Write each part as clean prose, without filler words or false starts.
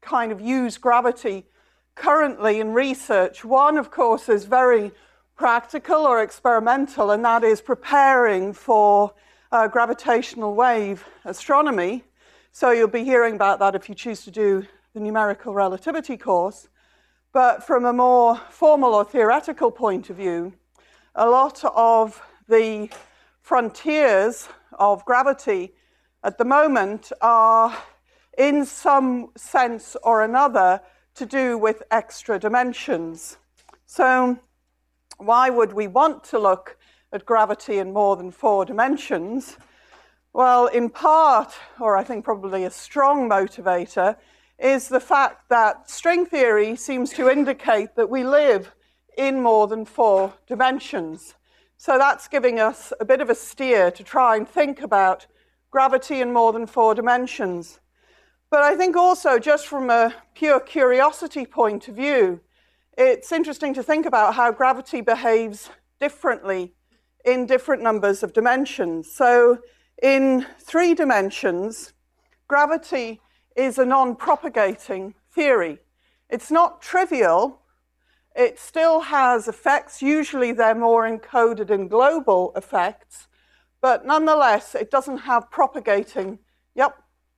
kind of use gravity currently in research. One, of course, is very practical or experimental, and that is preparing for gravitational wave astronomy. So you'll be hearing about that if you choose to do the numerical relativity course. But from a more formal or theoretical point of view, a lot of the frontiers of gravity at the moment are, in some sense or another, to do with extra dimensions. So why would we want to look at gravity in more than 4 dimensions? Well, in part, or I think probably a strong motivator, is the fact that string theory seems to indicate that we live in more than 4 dimensions. So that's giving us a bit of a steer to try and think about gravity in more than 4 dimensions. But I think also, just from a pure curiosity point of view, it's interesting to think about how gravity behaves differently in different numbers of dimensions. So in 3 dimensions, gravity is a non-propagating theory. It's not trivial. It still has effects. Usually they're more encoded in global effects, but nonetheless, it doesn't have propagating. Yep.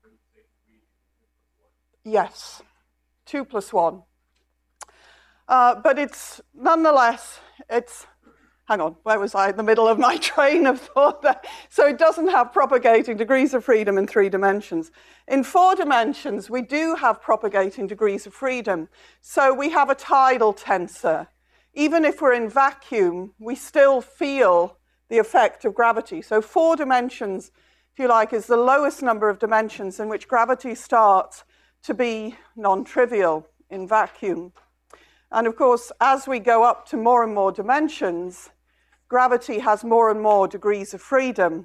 Yes, 2 plus 1. But it's nonetheless, hang on, where was I in the middle of my train of thought there? So it doesn't have propagating degrees of freedom in 3 dimensions. In 4 dimensions, we do have propagating degrees of freedom. So we have a tidal tensor. Even if we're in vacuum, we still feel the effect of gravity. So 4 dimensions, if you like, is the lowest number of dimensions in which gravity starts to be non-trivial in vacuum. And of course, as we go up to more and more dimensions, gravity has more and more degrees of freedom.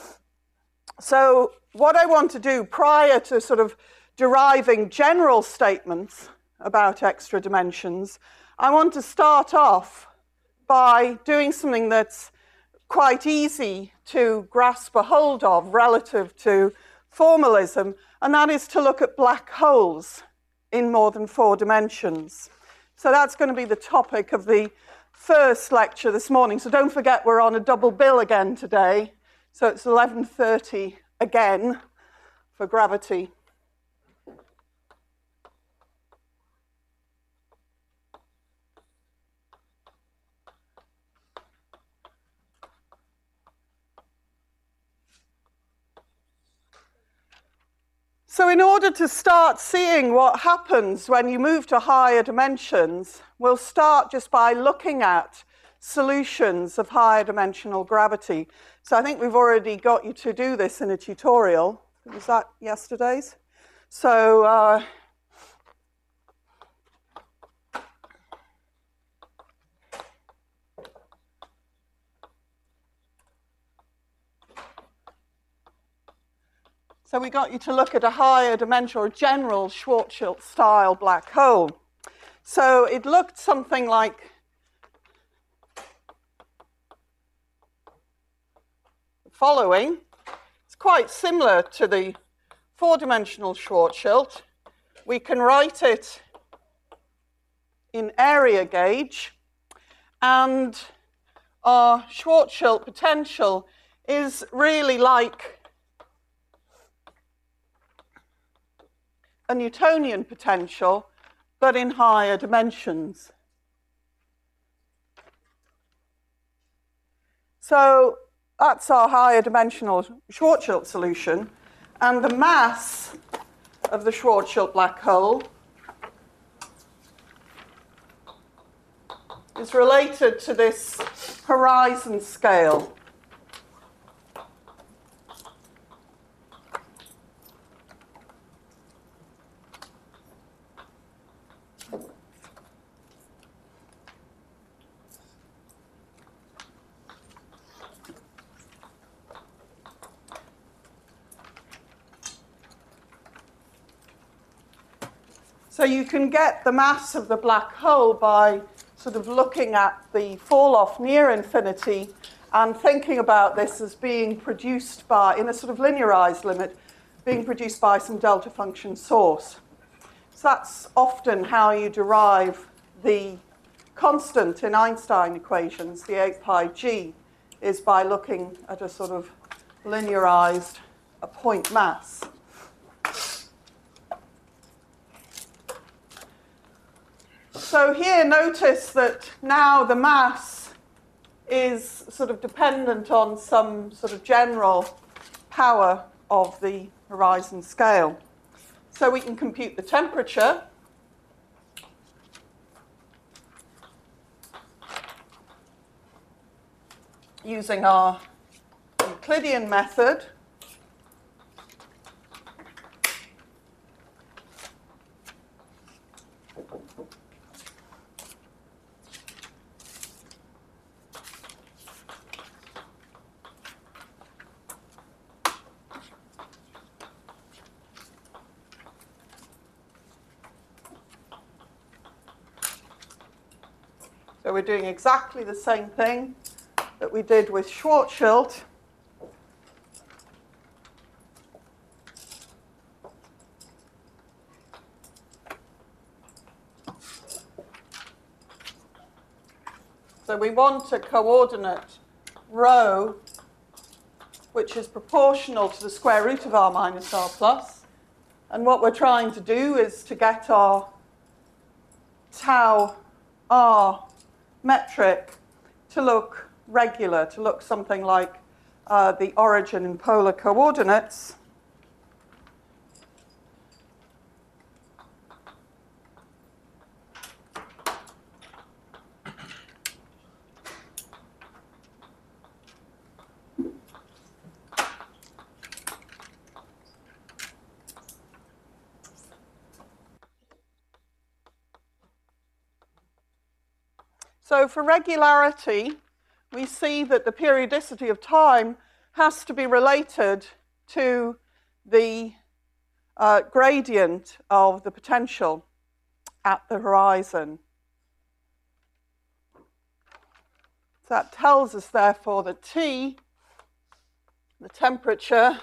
So what I want to do prior to sort of deriving general statements about extra dimensions, I want to start off by doing something that's quite easy to grasp a hold of relative to formalism, and that is to look at black holes in more than 4 dimensions. So that's going to be the topic of the first lecture this morning. So don't forget, we're on a double bill again today. So it's 11:30 again for gravity. So in order to start seeing what happens when you move to higher dimensions, we'll start just by looking at solutions of higher dimensional gravity. So I think we've already got you to do this in a tutorial. Was that yesterday's? So So we got you to look at a higher dimensional or general Schwarzschild-style black hole. So it looked something like the following. It's quite similar to the 4-dimensional Schwarzschild. We can write it in area gauge, and our Schwarzschild potential is really like a Newtonian potential, but in higher dimensions. So that's our higher dimensional Schwarzschild solution, and the mass of the Schwarzschild black hole is related to this horizon scale. So you can get the mass of the black hole by sort of looking at the fall-off near infinity and thinking about this as being produced by, in a sort of linearized limit, being produced by some delta function source. So that's often how you derive the constant in Einstein equations, the 8 pi g, is by looking at a sort of linearized point mass. So here notice that now the mass is sort of dependent on some sort of general power of the horizon scale. So we can compute the temperature. Using our Euclidean method. So we're doing exactly the same thing that we did with Schwarzschild. So we want a coordinate rho which is proportional to the square root of r minus r plus. And what we're trying to do is to get our tau r metric to look regular, to look something like the origin in polar coordinates. So for regularity, we see that the periodicity of time has to be related to the gradient of the potential at the horizon. So that tells us, therefore, that T, the temperature,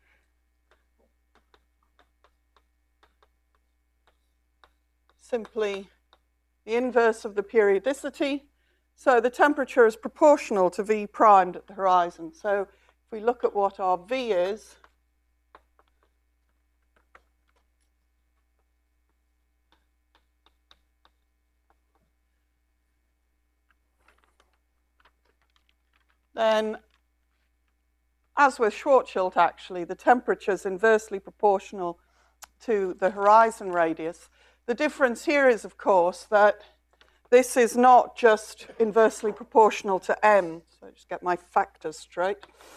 simply the inverse of the periodicity. So the temperature is proportional to V primed at the horizon. So if we look at what our V is, then, as with Schwarzschild actually, the temperature is inversely proportional to the horizon radius. The difference here is, of course, that this is not just inversely proportional to m. So just get my factors straight.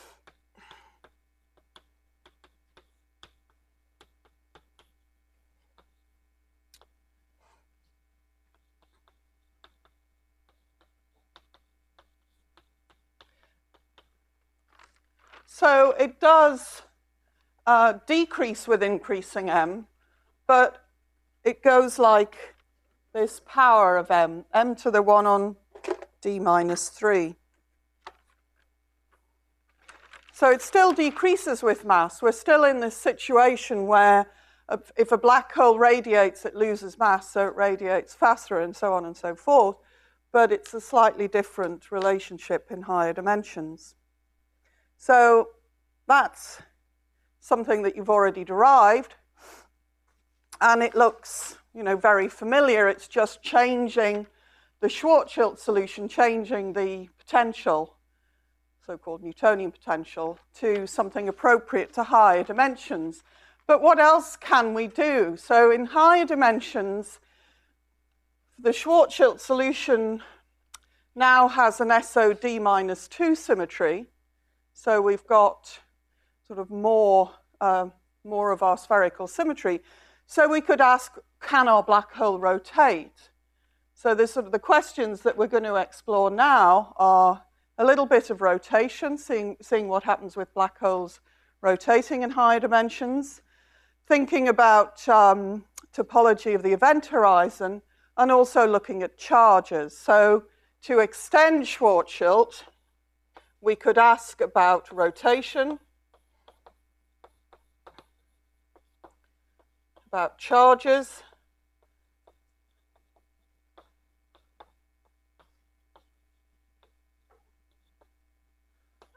So it does decrease with increasing m, but it goes like this power of m to the 1 on d minus 3. So it still decreases with mass. We're still in this situation where if a black hole radiates, it loses mass, so it radiates faster, and so on and so forth. But it's a slightly different relationship in higher dimensions. So that's something that you've already derived. And it looks, very familiar. It's just changing the Schwarzschild solution, changing the potential, so-called Newtonian potential, to something appropriate to higher dimensions. But what else can we do? So in higher dimensions, the Schwarzschild solution now has an SOD minus 2 symmetry. So we've got sort of more of our spherical symmetry. So we could ask, can our black hole rotate? So the questions that we're going to explore now are a little bit of rotation, seeing what happens with black holes rotating in higher dimensions, thinking about topology of the event horizon, and also looking at charges. So to extend Schwarzschild, we could ask about rotation, about charges,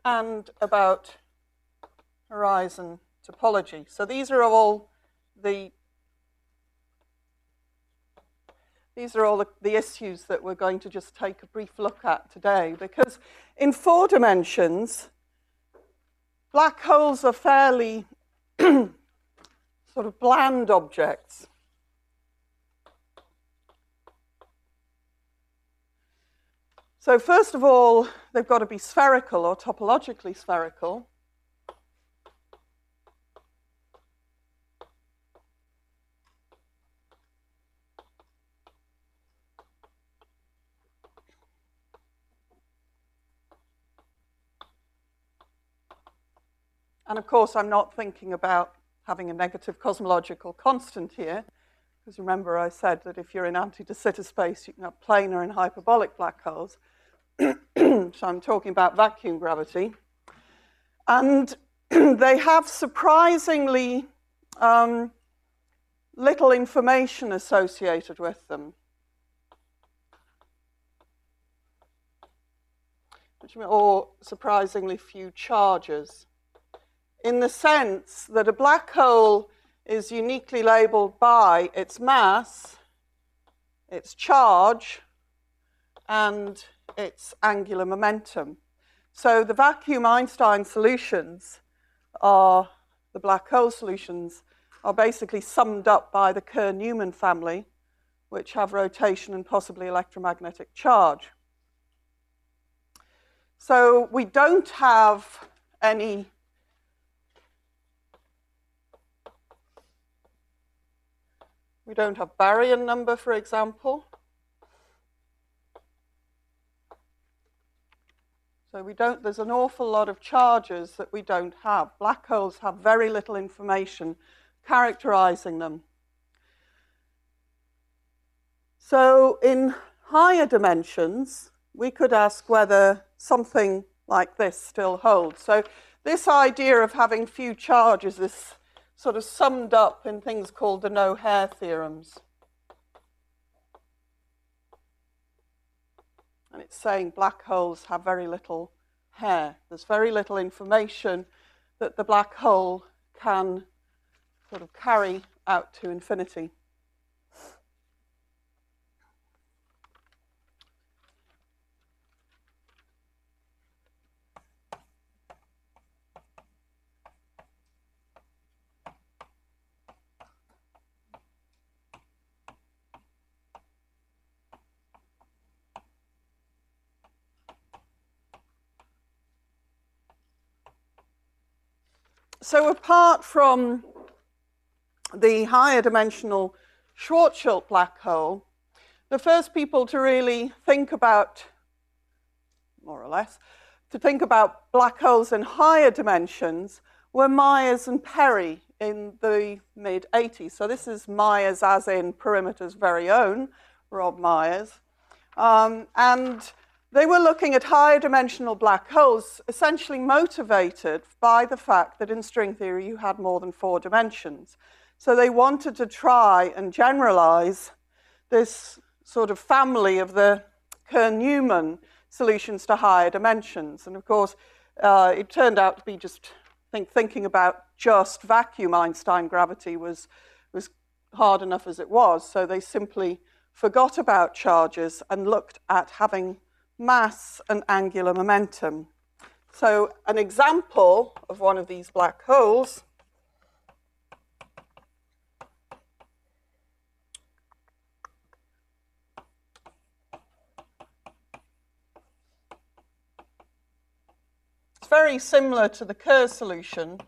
and about horizon topology. So these are all the issues that we're going to just take a brief look at today, because in 4 dimensions, black holes are fairly sort of bland objects. So first of all, they've got to be spherical or topologically spherical. And of course, I'm not thinking about having a negative cosmological constant here, because remember I said that if you're in anti-de Sitter space, you can have planar and hyperbolic black holes. So I'm talking about vacuum gravity. And they have surprisingly little information associated with them, or surprisingly few charges, in the sense that a black hole is uniquely labeled by its mass, its charge, and its angular momentum. So the vacuum Einstein solutions are, the black hole solutions, are basically summed up by the Kerr-Newman family, which have rotation and possibly electromagnetic charge. So we don't have any baryon number, for example. So there's an awful lot of charges that we don't have. Black holes have very little information characterizing them. So in higher dimensions, we could ask whether something like this still holds. So this idea of having few charges is sort of summed up in things called the no-hair theorems. And it's saying black holes have very little hair. There's very little information that the black hole can sort of carry out to infinity. So apart from the higher dimensional Schwarzschild black hole, the first people to really think about, more or less, to think about black holes in higher dimensions were Myers and Perry in the mid-80s. So this is Myers as in Perimeter's very own, Rob Myers. And they were looking at higher dimensional black holes, essentially motivated by the fact that in string theory you had more than 4 dimensions. So they wanted to try and generalize this sort of family of the Kerr-Newman solutions to higher dimensions. And of course, it turned out to be just thinking about just vacuum Einstein gravity was hard enough as it was. So they simply forgot about charges and looked at having mass and angular momentum. So an example of one of these black holes is very similar to the Kerr solution.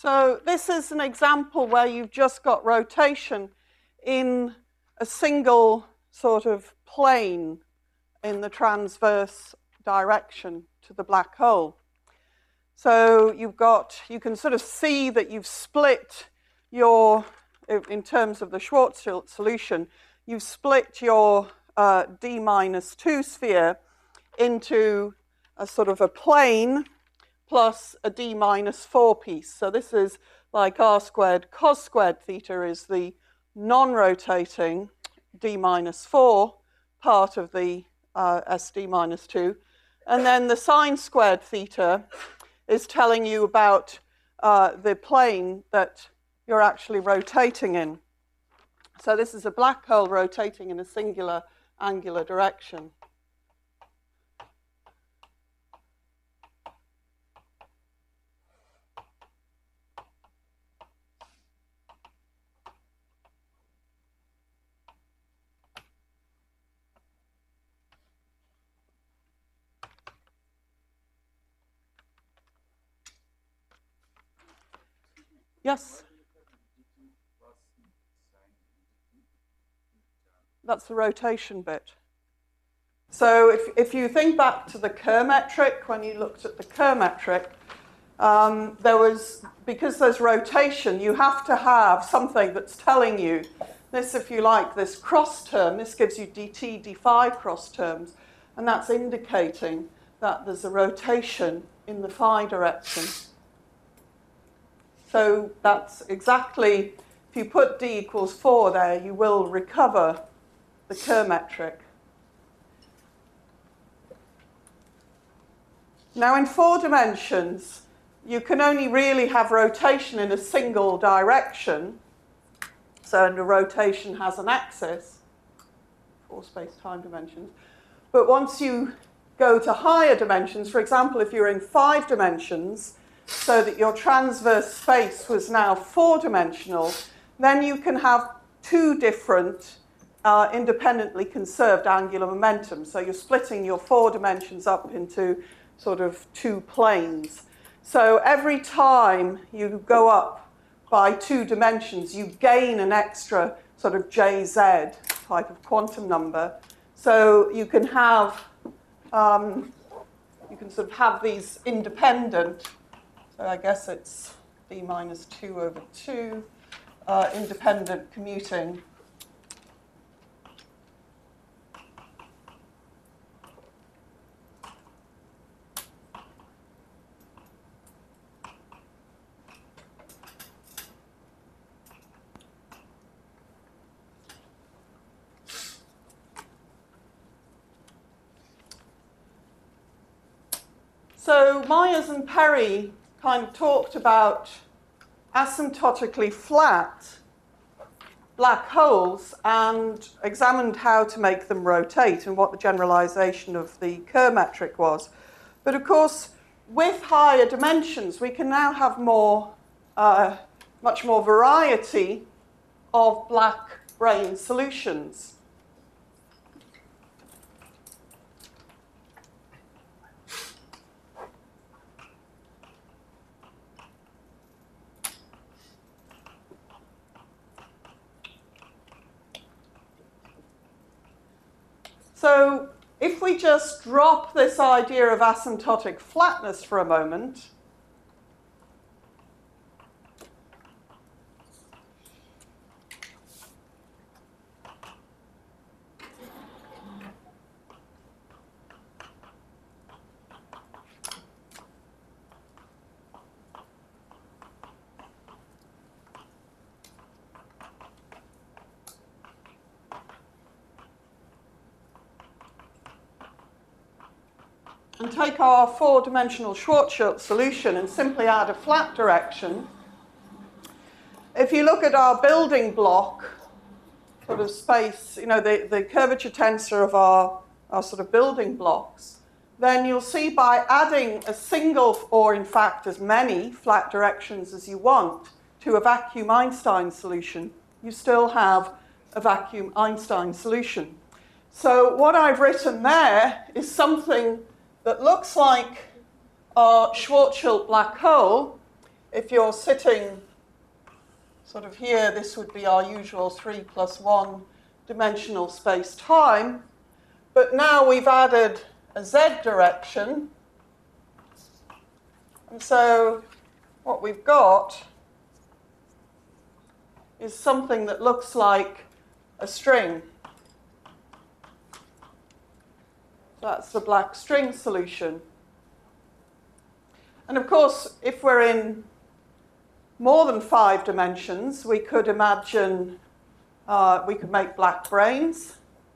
So this is an example where you've just got rotation in a single sort of plane in the transverse direction to the black hole. So you can sort of see that you've split your, in terms of the Schwarzschild solution, you've split your d-2 sphere into a sort of a plane plus a d-4 piece. So this is like r squared cos squared theta is the non-rotating d-4 part of the SD-2. And then the sine squared theta is telling you about the plane that you're actually rotating in. So this is a black hole rotating in a singular angular direction. Yes? That's the rotation bit. So if you think back to the Kerr metric, when you looked at the Kerr metric, because there's rotation, you have to have something that's telling you this, if you like, this cross term. This gives you dt, d-phi cross terms, and that's indicating that there's a rotation in the phi direction. So that's exactly, if you put d equals 4 there, you will recover the Kerr metric. Now in 4 dimensions, you can only really have rotation in a single direction. So the rotation has an axis, 4 space-time dimensions. But once you go to higher dimensions, for example, if you're in 5 dimensions, so that your transverse space was now 4-dimensional, then you can have 2 different independently conserved angular momentum. So you're splitting your 4 dimensions up into sort of 2 planes. So every time you go up by 2 dimensions, you gain an extra sort of JZ type of quantum number. So you can have, you can sort of have these independent. So I guess it's d-2 over 2, independent commuting. So Myers and Perry kind of talked about asymptotically flat black holes and examined how to make them rotate and what the generalization of the Kerr metric was. But of course, with higher dimensions, we can now have more, much more variety of black brane solutions. So if we just drop this idea of asymptotic flatness for a moment, and take our 4-dimensional Schwarzschild solution and simply add a flat direction, if you look at our building block sort of space, you know, the curvature tensor of our sort of building blocks, then you'll see by adding a single, or in fact as many flat directions as you want to a vacuum Einstein solution, you still have a vacuum Einstein solution. So what I've written there is something that looks like our Schwarzschild black hole, if you're sitting sort of here, this would be our usual 3+1 dimensional space-time. But now we've added a z direction. And so what we've got is something that looks like a string. That's the black string solution. And of course, if we're in more than 5 dimensions, we could imagine we could make black brains.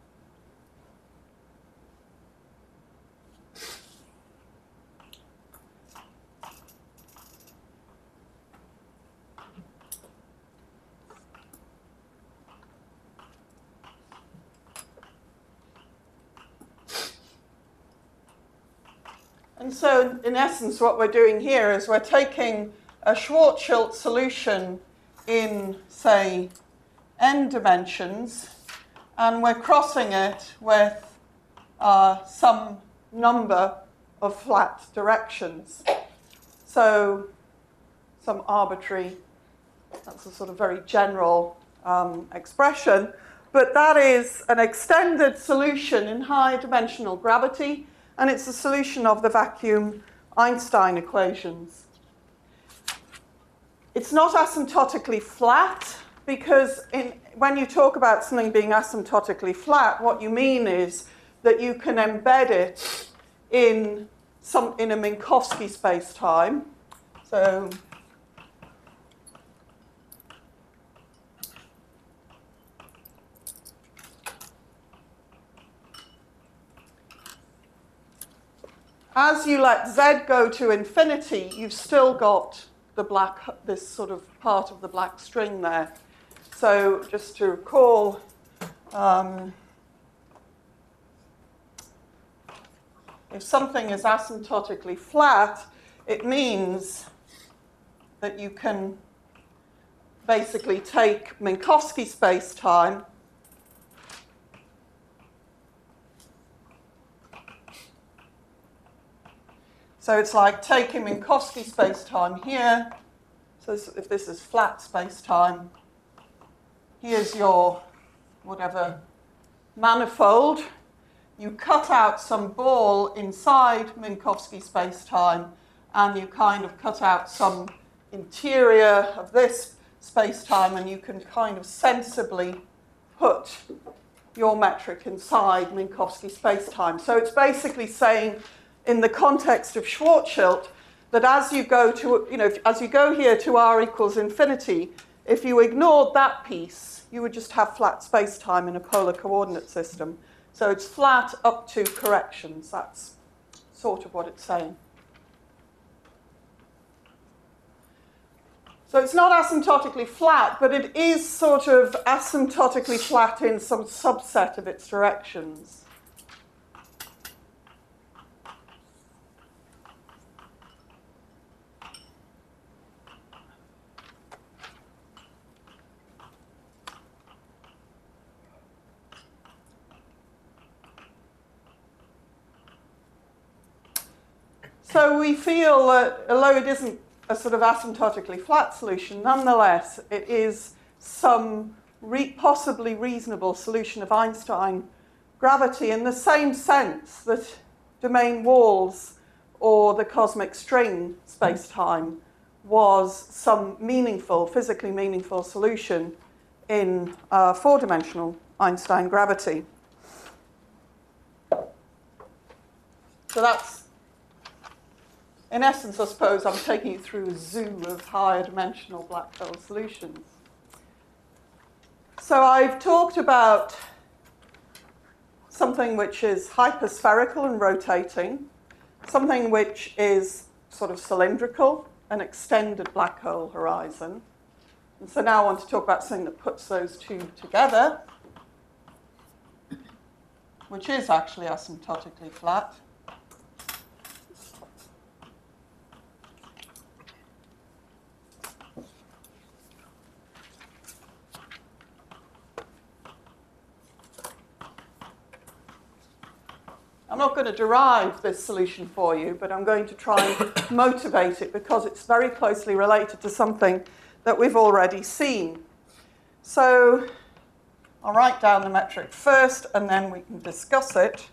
And so, in essence, what we're doing here is we're taking a Schwarzschild solution in, say, n dimensions, and we're crossing it with some number of flat directions. So, some arbitrary, that's a sort of very general expression, but that is an extended solution in high dimensional gravity, and it's a solution of the vacuum Einstein equations. It's not asymptotically flat, because when you talk about something being asymptotically flat, what you mean is that you can embed it in a Minkowski space-time. So as you let z go to infinity, you've still got this sort of part of the black string there. So just to recall, if something is asymptotically flat, it means that you can basically take Minkowski space-time so it's like taking Minkowski space-time here. So if this is flat space-time, here's your whatever manifold. You cut out some ball inside Minkowski space-time, and you kind of cut out some interior of this space-time, and you can kind of sensibly put your metric inside Minkowski space-time. So it's basically saying, in the context of Schwarzschild, that as you go to, as you go here to r equals infinity, if you ignored that piece, you would just have flat space-time in a polar coordinate system. So it's flat up to corrections. That's sort of what it's saying. So it's not asymptotically flat, but it is sort of asymptotically flat in some subset of its directions. So we feel that although it isn't a sort of asymptotically flat solution, nonetheless, it is some possibly reasonable solution of Einstein gravity in the same sense that domain walls or the cosmic string space-time was some meaningful, physically meaningful solution in four-dimensional Einstein gravity. So that's, in essence, I suppose, I'm taking you through a zoo of higher dimensional black hole solutions. So I've talked about something which is hyperspherical and rotating, something which is sort of cylindrical, an extended black hole horizon. And so now I want to talk about something that puts those two together, which is actually asymptotically flat. I'm not going to derive this solution for you, but I'm going to try and motivate it because it's very closely related to something that we've already seen. So I'll write down the metric first, and then we can discuss it.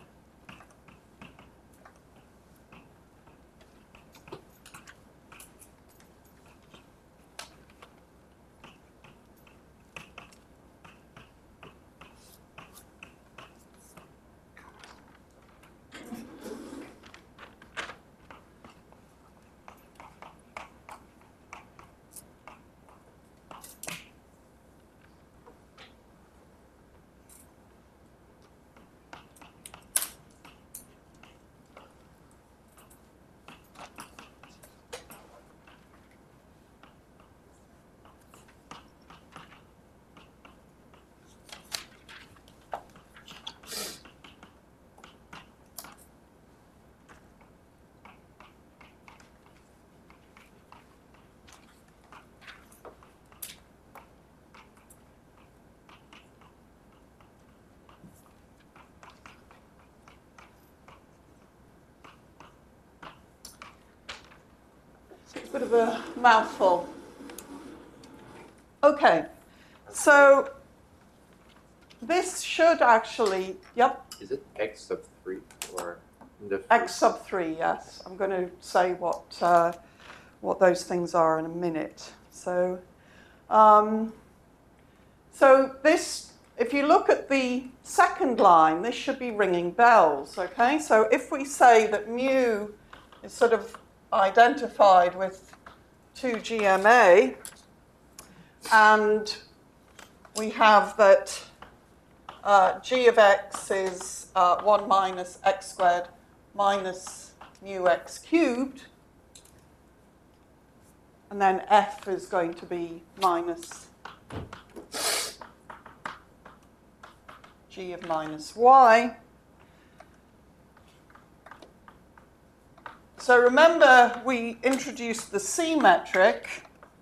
It's a bit of a mouthful. Okay, so this should actually, yep. Is it x sub 3 or the X sub 3, yes. I'm going to say what those things are in a minute. So, so this, if you look at the second line, this should be ringing bells, okay? So if we say that mu is sort of identified with 2GMA, and we have that g of x is 1 minus x squared minus mu x cubed, and then f is going to be minus g of minus y. So remember, we introduced the C metric.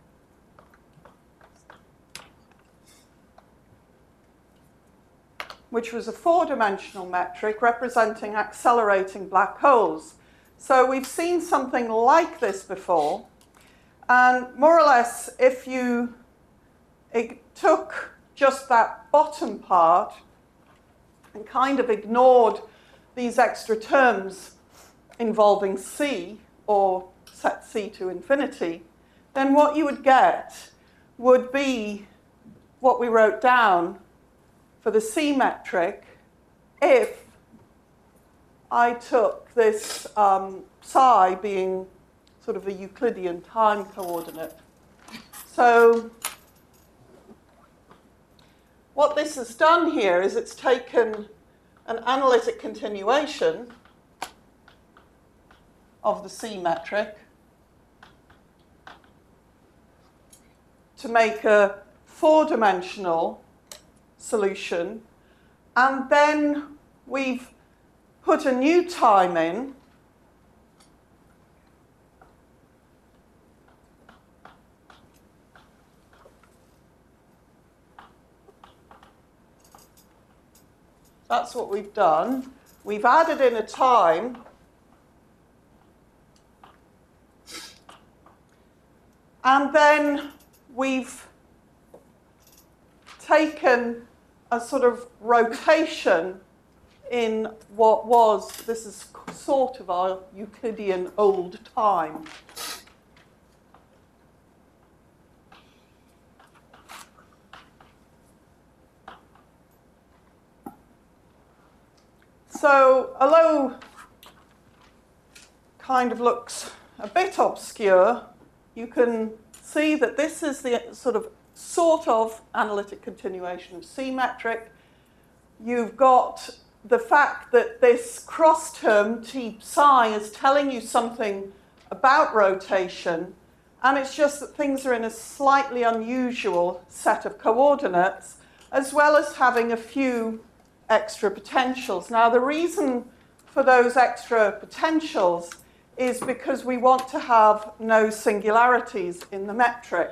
Which was a 4-dimensional metric representing accelerating black holes. So we've seen something like this before. And more or less, if you took just that bottom part and kind of ignored these extra terms involving C, or set C to infinity, then what you would get would be what we wrote down for the C metric if I took this psi being sort of a Euclidean time coordinate. So what this has done here is it's taken an analytic continuation of the C metric to make a 4-dimensional solution, and then we've put a new time in that's what we've done. We've added in a time and then we've taken a sort of rotation in what was, this is sort of our Euclidean old time. So, although kind of looks a bit obscure, you can see that this is the sort of analytic continuation of C metric. You've got the fact that this cross term T psi is telling you something about rotation, and it's just that things are in a slightly unusual set of coordinates, as well as having a few extra potentials. Now, the reason for those extra potentials is because we want to have no singularities in the metric.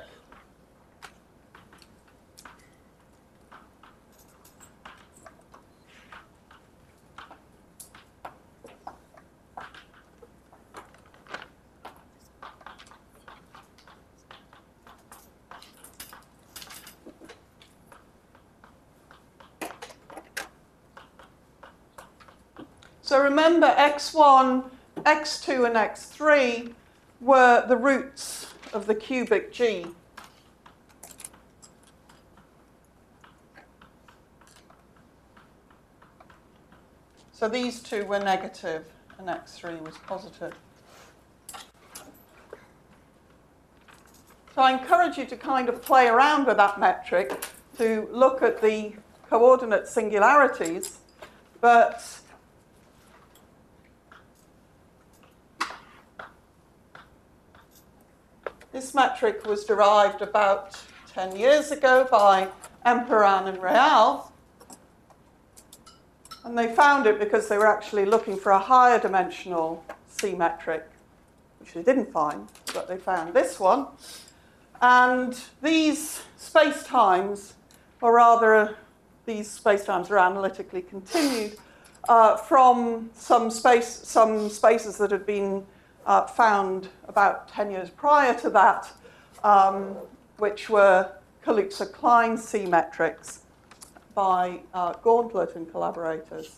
So remember, x1, x2, and x3 were the roots of the cubic G. So these two were negative, and x3 was positive. So I encourage you to kind of play around with that metric to look at the coordinate singularities, but this metric was derived about 10 years ago by Emperan and Real, and they found it because they were actually looking for a higher dimensional C metric, which they didn't find, but they found this one. And these spacetimes, or rather these spacetimes are analytically continued from some spaces that had been found about 10 years prior to that, which were Kaluza-Klein C metrics by Gauntlet and collaborators.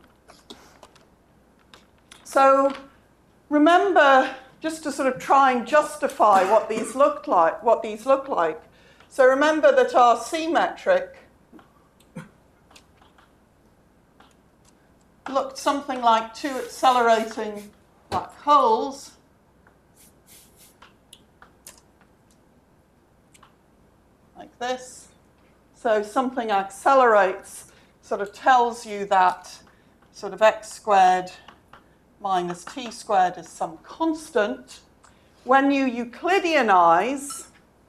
So remember, just to sort of try and justify what these look like. So remember that our C metric looked something like two accelerating black holes. Like this. So something accelerates, sort of tells you that sort of x squared minus t squared is some constant. When you Euclideanize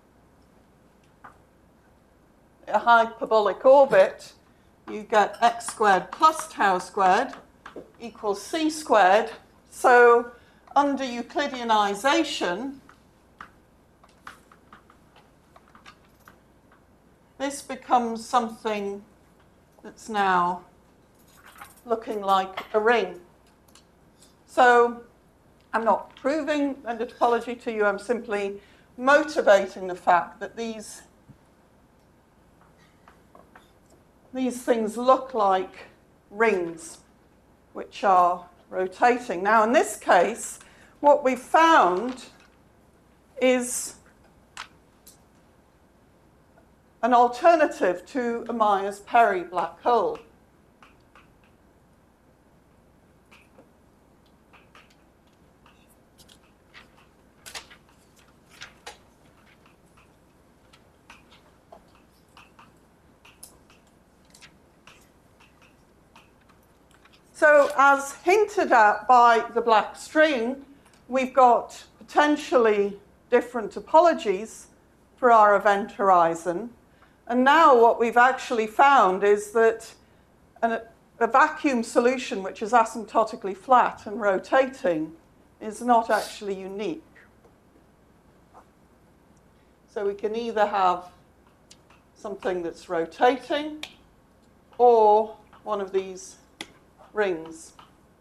a hyperbolic orbit, you get x squared plus tau squared equals c squared. So under Euclideanization, this becomes something that's now looking like a ring. So I'm not proving the topology to you, I'm simply motivating the fact that these things look like rings which are rotating. Now in this case, what we found is an alternative to a Myers-Perry black hole. So as hinted at by the black string, we've got potentially different topologies for our event horizon. And now what we've actually found is that a vacuum solution which is asymptotically flat and rotating is not actually unique. So we can either have something that's rotating or one of these rings.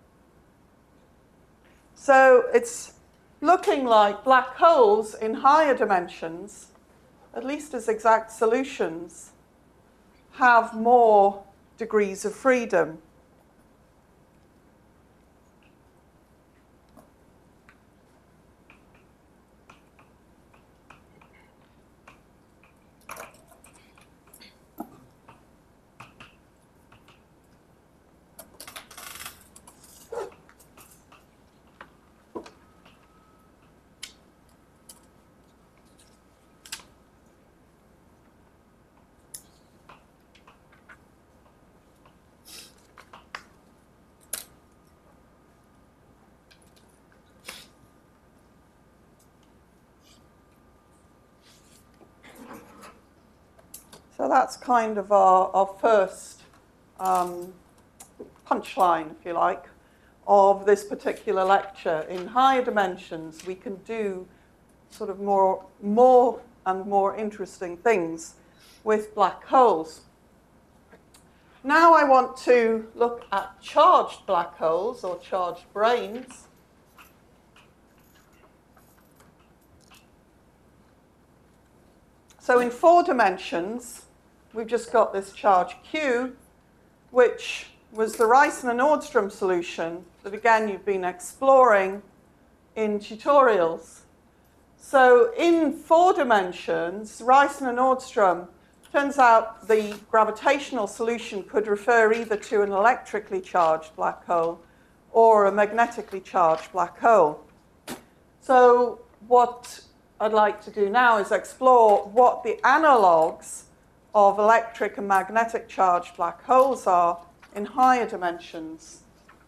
So it's looking like black holes in higher dimensions, at least as exact solutions, have more degrees of freedom. So that's kind of our first punchline, if you like, of this particular lecture. In higher dimensions, we can do sort of more and more interesting things with black holes. Now I want to look at charged black holes, or charged brains. So in 4 dimensions, we've just got this charge Q, which was the Reissner-Nordstrom solution that, again, you've been exploring in tutorials. So in 4 dimensions, Reissner-Nordstrom, turns out the gravitational solution could refer either to an electrically charged black hole or a magnetically charged black hole. So what I'd like to do now is explore what the analogues of electric and magnetic charged black holes are in higher dimensions.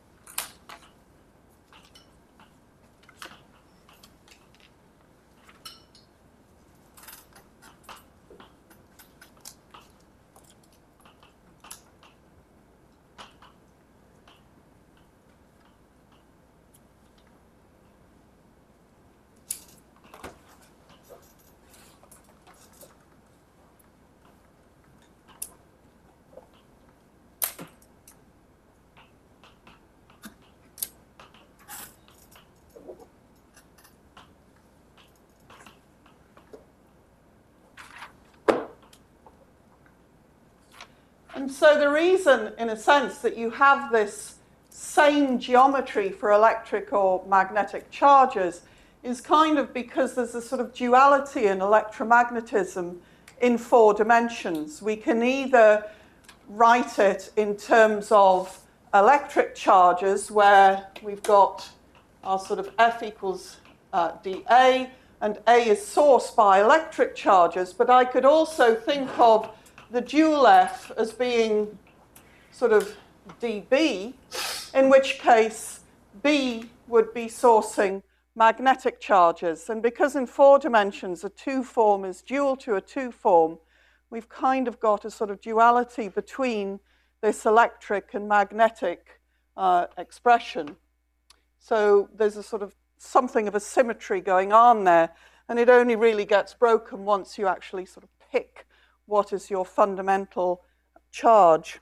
And so the reason, in a sense, that you have this same geometry for electric or magnetic charges is kind of because there's a sort of duality in electromagnetism in 4 dimensions. We can either write it in terms of electric charges, where we've got our sort of F equals dA, and A is sourced by electric charges, but I could also think of the dual F as being sort of dB, in which case B would be sourcing magnetic charges. And because in 4 dimensions a 2 form is dual to a 2 form, we've kind of got a sort of duality between this electric and magnetic expression. So there's a sort of something of a symmetry going on there, and it only really gets broken once you actually sort of pick what is your fundamental charge.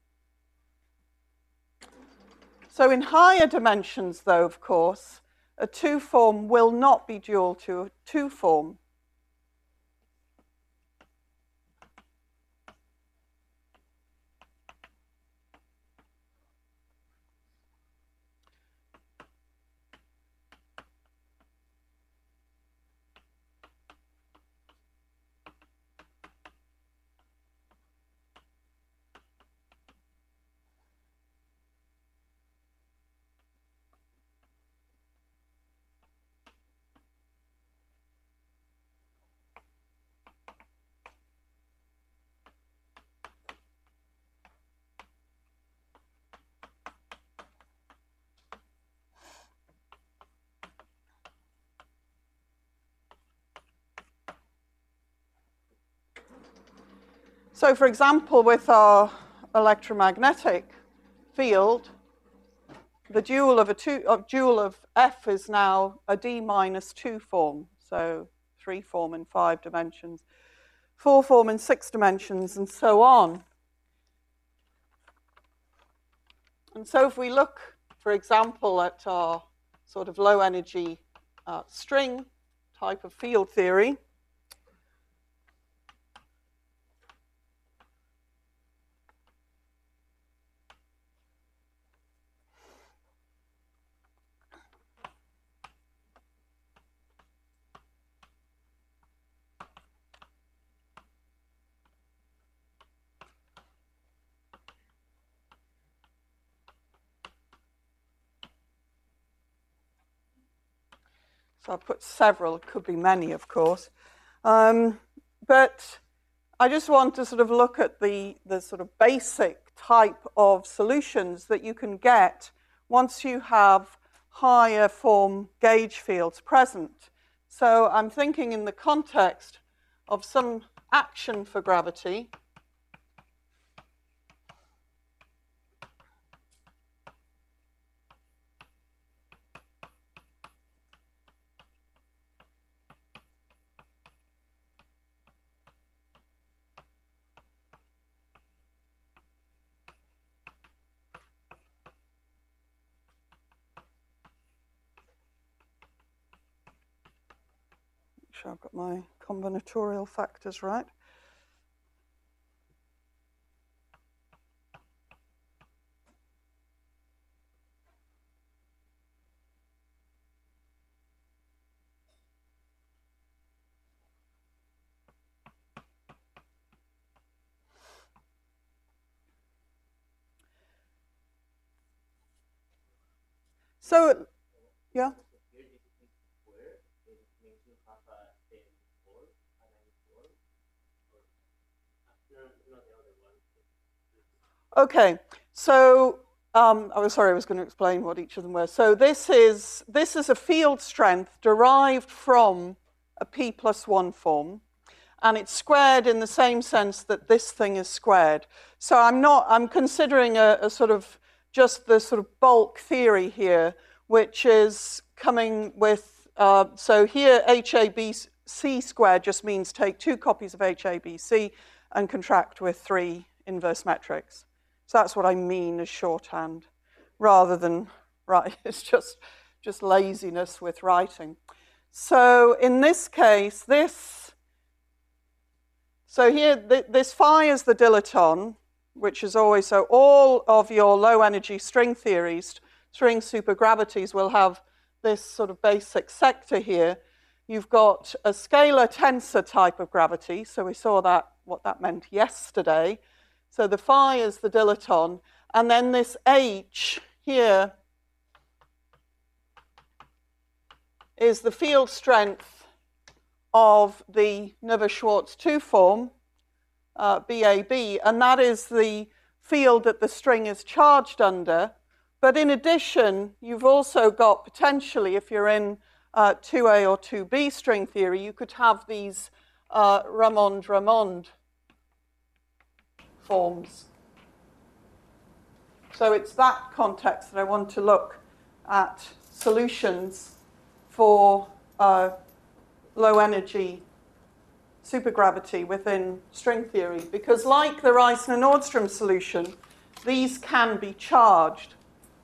So in higher dimensions, though, of course, a 2 form will not be dual to a 2 form. So, for example, with our electromagnetic field, the dual of F is now a D minus 2 form, so 3 form in 5 dimensions, 4 form in 6 dimensions, and so on. And so if we look, for example, at our sort of low energy string type of field theory, so I've put several, it could be many, of course. But I just want to sort of look at the sort of basic type of solutions that you can get once you have higher form gauge fields present. So I'm thinking in the context of some action for gravity. Make sure I've got my combinatorial factors right. So, yeah. Okay, so I was going to explain what each of them were. So this is a field strength derived from a P+1 form, and it's squared in the same sense that this thing is squared. So I'm considering a sort of just the sort of bulk theory here, which is coming with, so here HABC squared just means take 2 copies of HABC and contract with 3 inverse metrics. So that's what I mean as shorthand, rather than, right, it's just laziness with writing. So in this case, so here, this phi is the dilaton, which is always, so all of your low energy string theories, string supergravities will have this sort of basic sector here. You've got a scalar tensor type of gravity, so we saw that, what that meant yesterday. So the phi is the dilaton, and then this H here is the field strength of the Neveu-Schwarz 2 form, BAB, and that is the field that the string is charged under. But in addition, you've also got potentially, if you're in 2A or 2B string theory, you could have these Ramond-Ramond forms. So it's that context that I want to look at solutions for low energy supergravity within string theory, because like the Reissner-Nordström solution, these can be charged.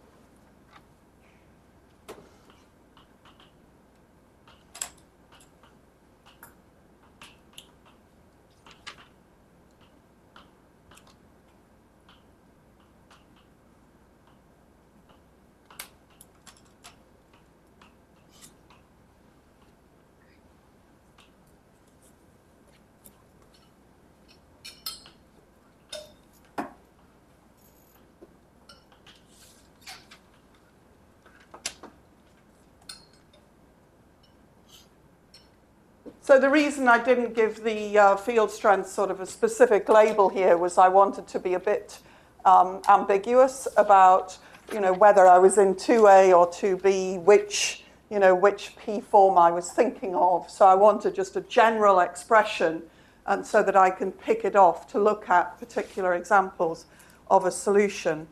So the reason I didn't give the field strength sort of a specific label here was I wanted to be a bit ambiguous about, whether I was in 2A or 2B, which P form I was thinking of. So I wanted just a general expression, and so that I can pick it off to look at particular examples of a solution.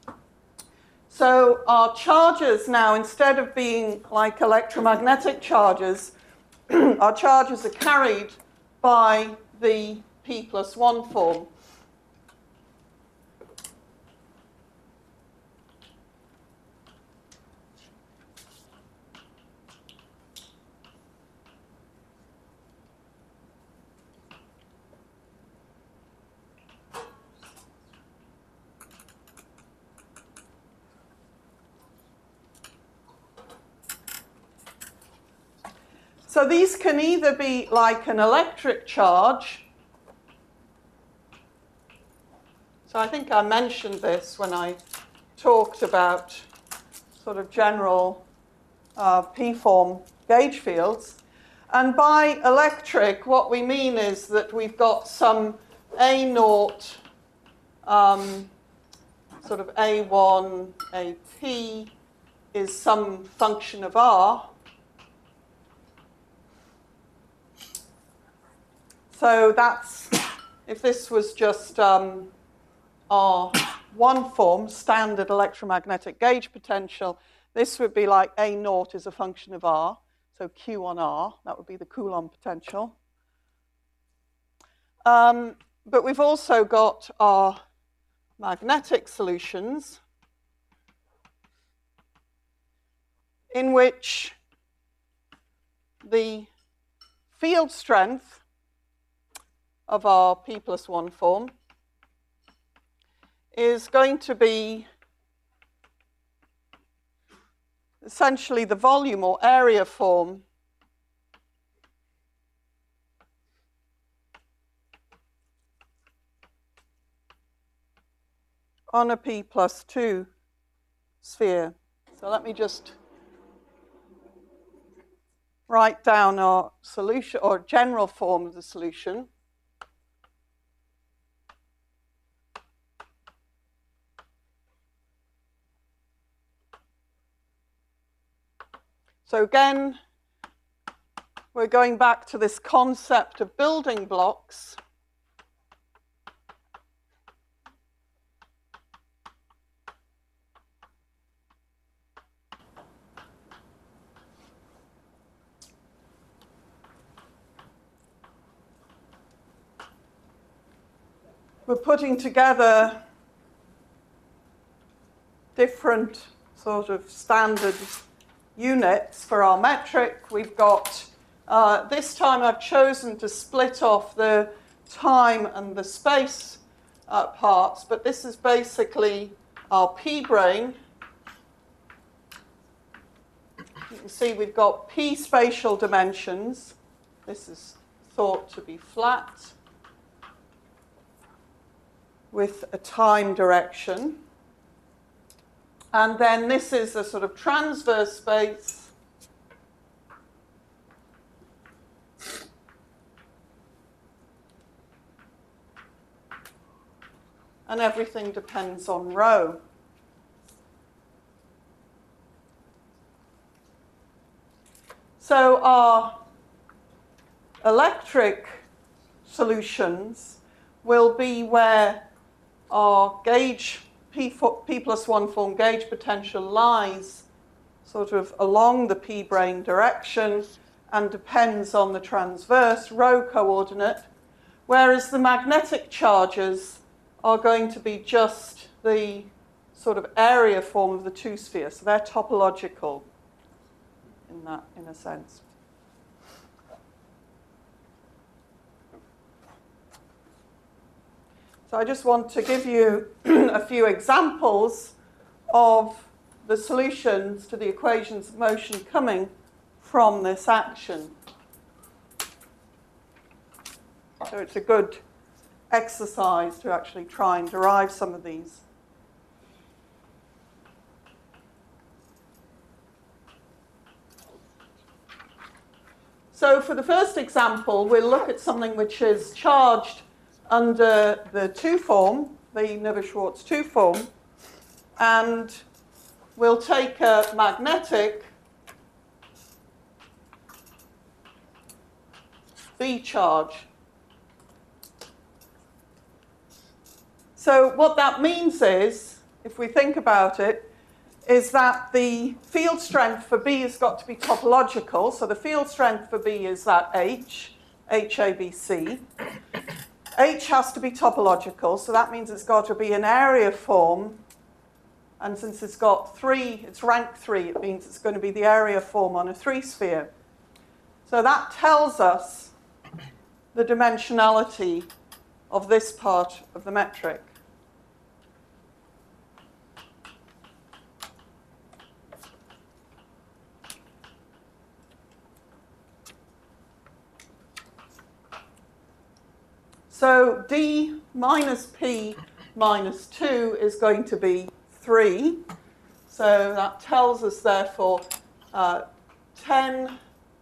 So our charges now, instead of being like electromagnetic charges, our charges are carried by the P+1 form. So these can either be like an electric charge. So I think I mentioned this when I talked about sort of general P-form gauge fields. And by electric, what we mean is that we've got some A0, sort of A1, AP is some function of R. So that's, if this was just R1 form, standard electromagnetic gauge potential, this would be like A0 is a function of R, so Q on R, that would be the Coulomb potential. But we've also got our magnetic solutions, in which the field strength of our P+1 form is going to be essentially the volume or area form on a P+2 sphere. So let me just write down our solution, or general form of the solution. So again, we're going back to this concept of building blocks. We're putting together different sort of standard units for our metric. We've got, this time I've chosen to split off the time and the space parts, but this is basically our p-brane. You can see we've got p spatial dimensions. This is thought to be flat with a time direction. And then this is a sort of transverse space. And everything depends on rho. So our electric solutions will be where our gauge P+1 form gauge potential lies sort of along the p-brane direction and depends on the transverse rho coordinate, whereas the magnetic charges are going to be just the sort of area form of the two spheres. So they're topological in a sense. So I just want to give you a few examples of the solutions to the equations of motion coming from this action. So it's a good exercise to actually try and derive some of these. So for the first example, we'll look at something which is charged under the 2 form, the Neveu-Schwarz 2 form, and we'll take a magnetic V charge. So what that means is, if we think about it, is that the field strength for B has got to be topological. So the field strength for B is that H, HABC. H has to be topological, so that means it's got to be an area form. And since it's got 3, it's rank 3, it means it's going to be the area form on a 3-sphere. So that tells us the dimensionality of this part of the metric. So D minus P minus 2 is going to be 3. So that tells us, therefore, 10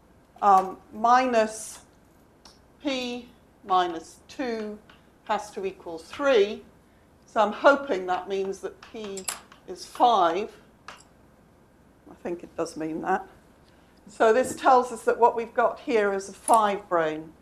minus P minus 2 has to equal 3. So I'm hoping that means that P is 5. I think it does mean that. So this tells us that what we've got here is a 5-brane.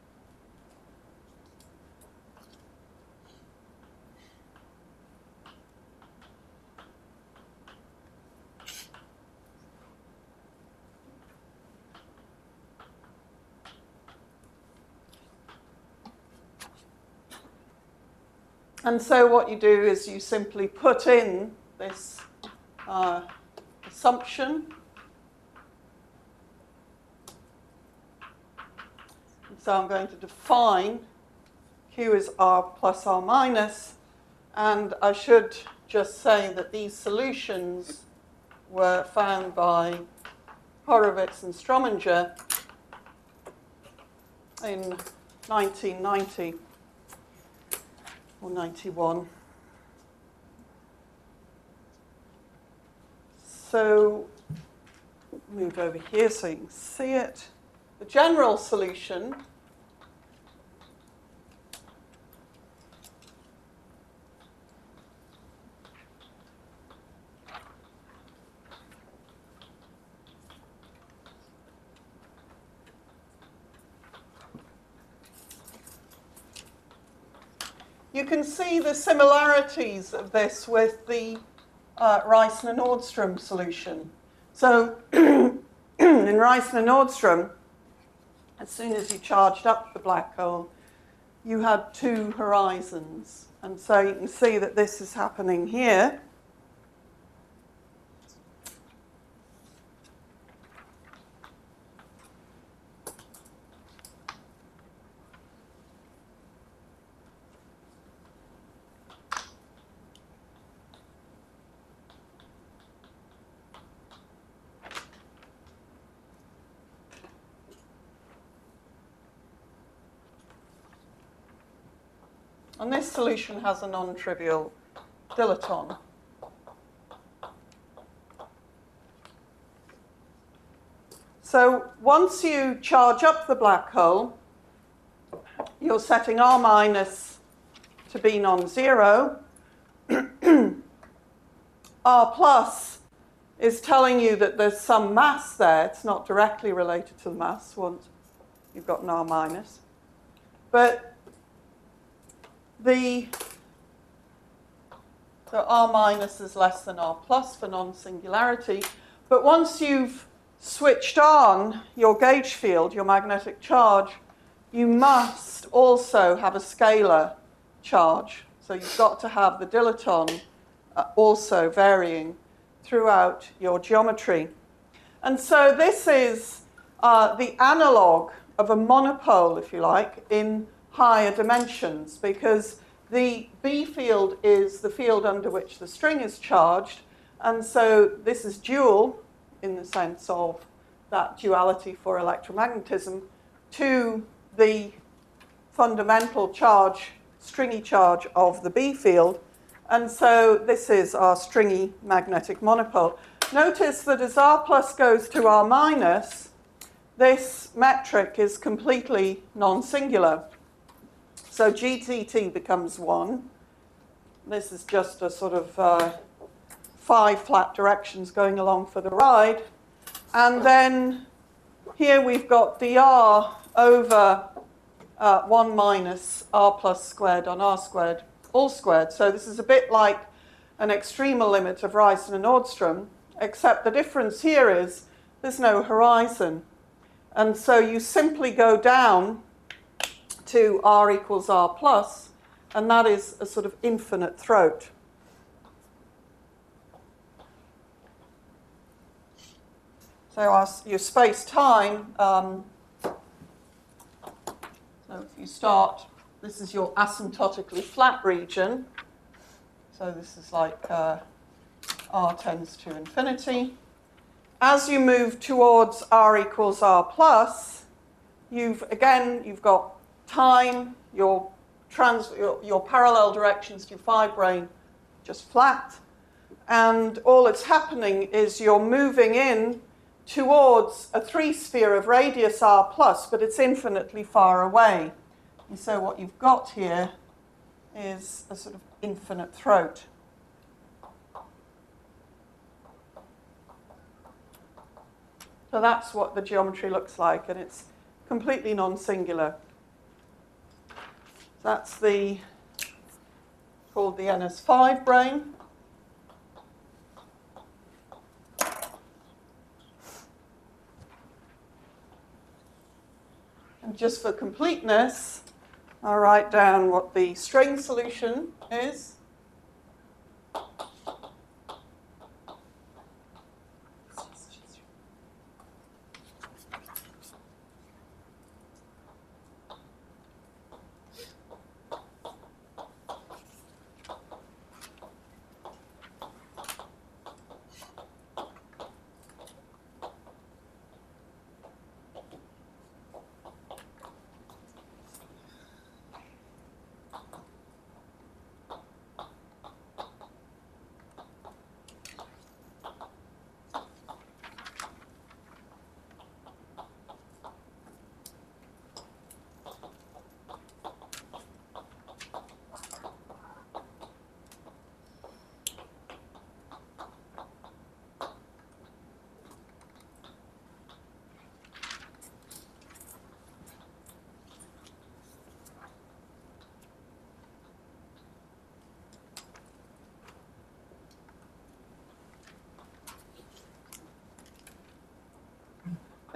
And so what you do is you simply put in this assumption. And so I'm going to define Q is R plus R minus. And I should just say that these solutions were found by Horowitz and Strominger in 1990. Or 91. So move over here so you can see it. The general solution you can see the similarities of this with the Reissner and Nordstrom solution. So in Reissner and Nordstrom, as soon as you charged up the black hole, you had two horizons. And so you can see that this is happening here. And this solution has a non-trivial dilaton. So once you charge up the black hole, you're setting R minus to be non-zero. R plus is telling you that there's some mass there. It's not directly related to the mass once you've got an R minus. But so R minus is less than R plus for non-singularity. But once you've switched on your gauge field, your magnetic charge, you must also have a scalar charge. So you've got to have the dilaton also varying throughout your geometry. And so this is the analog of a monopole, if you like, in higher dimensions, because the B field is the field under which the string is charged, and so this is dual in the sense of that duality for electromagnetism to the fundamental charge, stringy charge of the B field, and so this is our stringy magnetic monopole. Notice that as R plus goes to R minus, this metric is completely non-singular. So GTT becomes 1. This is just a sort of 5 flat directions going along for the ride. And then here we've got dr over 1 minus r plus squared on r squared, all squared. So this is a bit like an extremal limit of Reissner and Nordstrom, except the difference here is there's no horizon. And so you simply go down to r equals r plus, and that is a sort of infinite throat. So your space-time, so if you start, this is your asymptotically flat region. So this is like r tends to infinity. As you move towards r equals r plus, you've got time, your parallel directions to your phi brane just flat, and all that's happening is you're moving in towards a 3-sphere of radius r plus, but it's infinitely far away. And so what you've got here is a sort of infinite throat. So that's what the geometry looks like, and it's completely non-singular. That's called the NS5 brane. And just for completeness, I'll write down what the string solution is.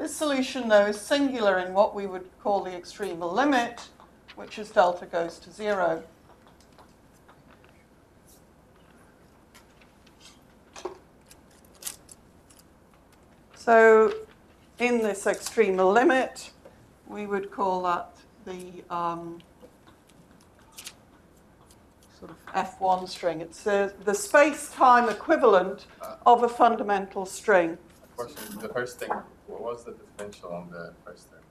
This solution, though, is singular in what we would call the extremal limit, which as delta goes to 0. So in this extremal limit, we would call that the sort of F1 string. It's the space-time equivalent of a fundamental string. Question, the first thing, what was the differential on the first thing?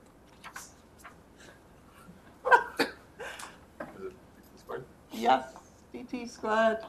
Is it dt squared? Yes, dt squared.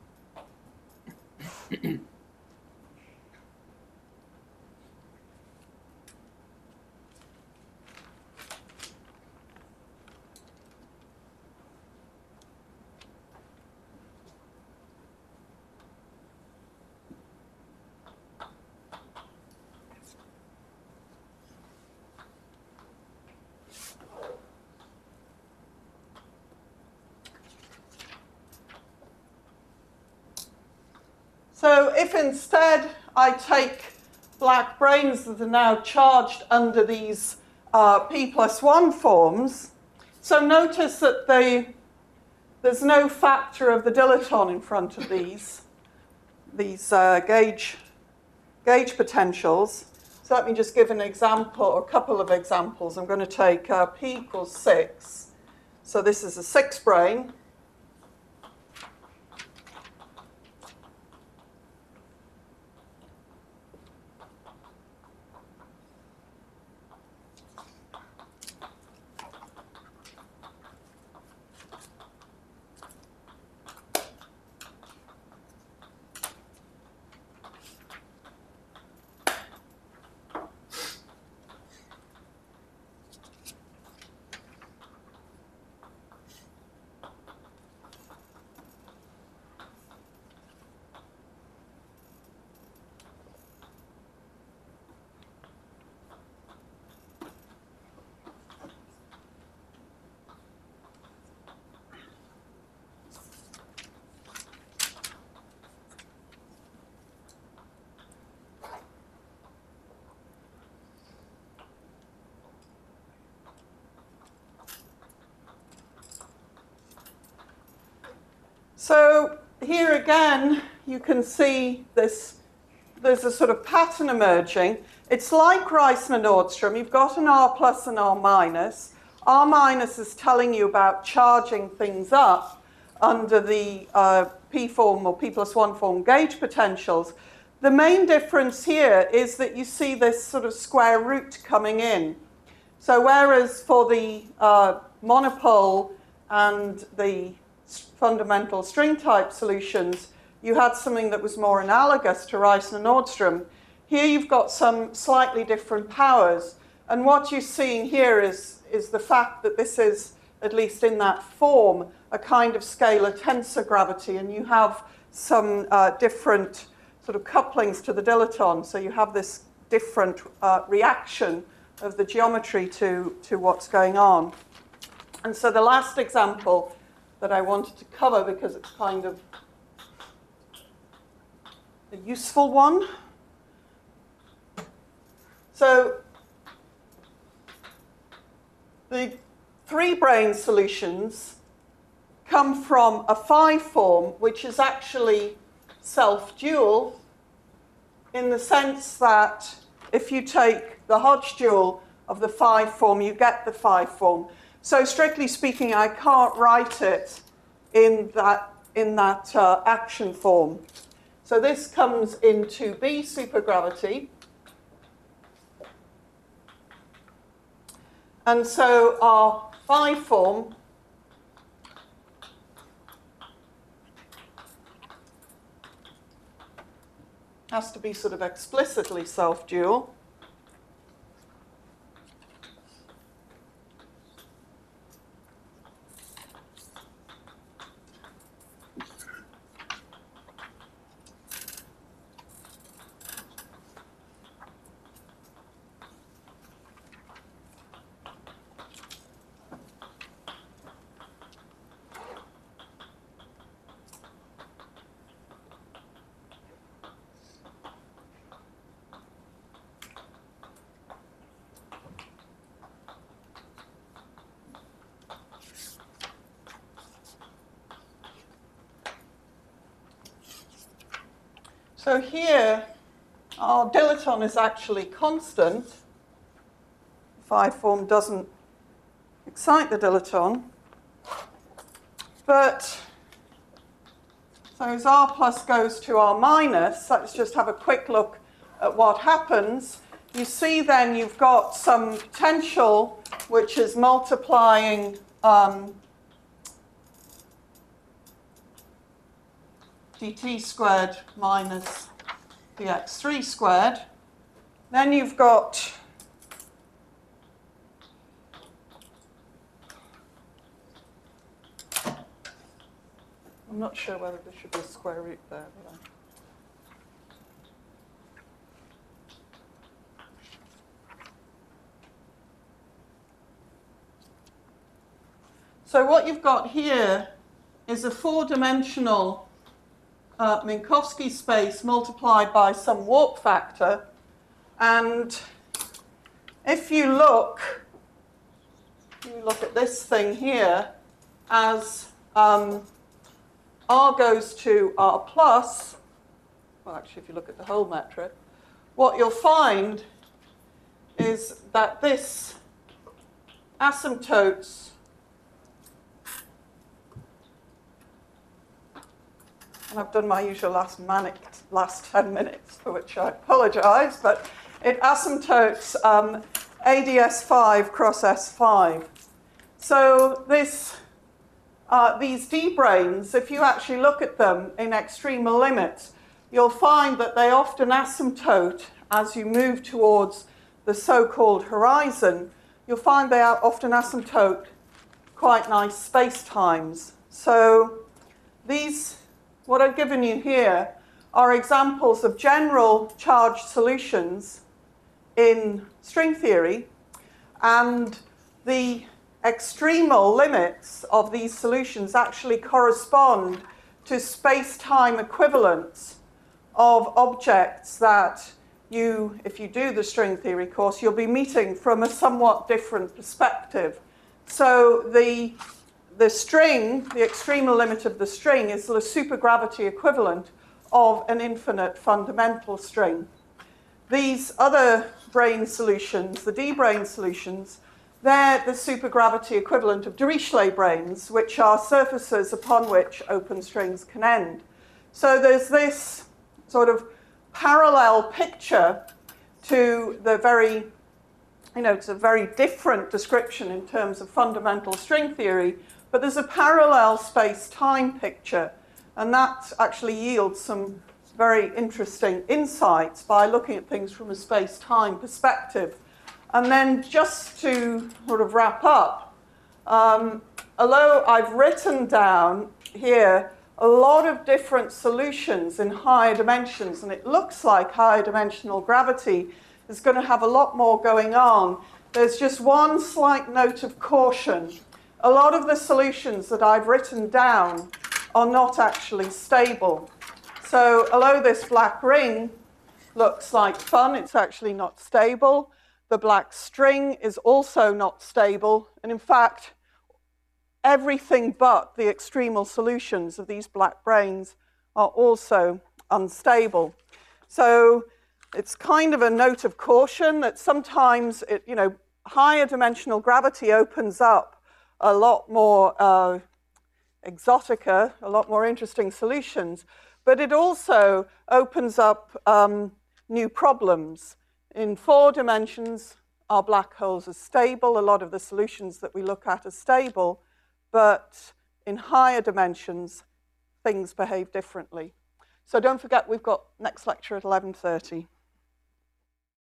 So if instead I take black brains that are now charged under these p+1 forms, so notice that there's no factor of the dilaton in front of these gauge potentials. So let me just give an example, or a couple of examples. I'm going to take p equals 6. So this is a 6 brain. So here again, you can see this. There's a sort of pattern emerging. It's like Reissner-Nordström. You've got an R plus and R minus. R minus is telling you about charging things up under the P form or P+1 form gauge potentials. The main difference here is that you see this sort of square root coming in. So whereas for the monopole and the fundamental string type solutions, you had something that was more analogous to Reissner-Nordström. Here you've got some slightly different powers. And what you're seeing here is the fact that this is, at least in that form, a kind of scalar tensor gravity. And you have some different sort of couplings to the dilaton. So you have this different reaction of the geometry to what's going on. And so the last example that I wanted to cover, because it's kind of a useful one. So the 3-brain solutions come from a 5 form, which is actually self-dual, in the sense that if you take the Hodge dual of the 5 form, you get the 5 form. So strictly speaking, I can't write it in that action form. So this comes into B supergravity. And so our 5 form has to be sort of explicitly self-dual. So here, our dilaton is actually constant. Phi form doesn't excite the dilaton. But, so as R plus goes to R minus, let's just have a quick look at what happens. You see then you've got some potential which is multiplying dt squared minus dx3 squared. Then you've got I'm not sure whether there should be a square root there. But so what you've got here is a four-dimensional Minkowski space multiplied by some warp factor. And if you look at this thing here as R goes to R plus, well, actually, if you look at the whole metric, what you'll find is that this asymptotes and I've done my usual last 10 minutes, for which I apologize, but it asymptotes ADS5 cross S5. So these D-branes, if you actually look at them in extremal limits, you'll find that they often asymptote as you move towards the so-called horizon. You'll find they often asymptote quite nice space-times. So these, what I've given you here, are examples of general charged solutions in string theory, and the extremal limits of these solutions actually correspond to space-time equivalents of objects that you, if you do the string theory course, you'll be meeting from a somewhat different perspective. So the string, the extremal limit of the string, is the supergravity equivalent of an infinite fundamental string. These other brane solutions, the D-brane solutions, they're the supergravity equivalent of Dirichlet branes, which are surfaces upon which open strings can end. So there's this sort of parallel picture to the very, it's a very different description in terms of fundamental string theory, but there's a parallel space-time picture, and that actually yields some very interesting insights by looking at things from a space-time perspective. And then just to sort of wrap up, although I've written down here a lot of different solutions in higher dimensions, and it looks like higher dimensional gravity is going to have a lot more going on, there's just one slight note of caution. A lot of the solutions that I've written down are not actually stable. So although this black ring looks like fun, it's actually not stable. The black string is also not stable. And in fact, everything but the extremal solutions of these black branes are also unstable. So it's kind of a note of caution that sometimes, higher dimensional gravity opens up a lot more exotica, a lot more interesting solutions, but it also opens up new problems. In 4 dimensions, our black holes are stable. A lot of the solutions that we look at are stable, but in higher dimensions, things behave differently. So don't forget, we've got next lecture at 11:30.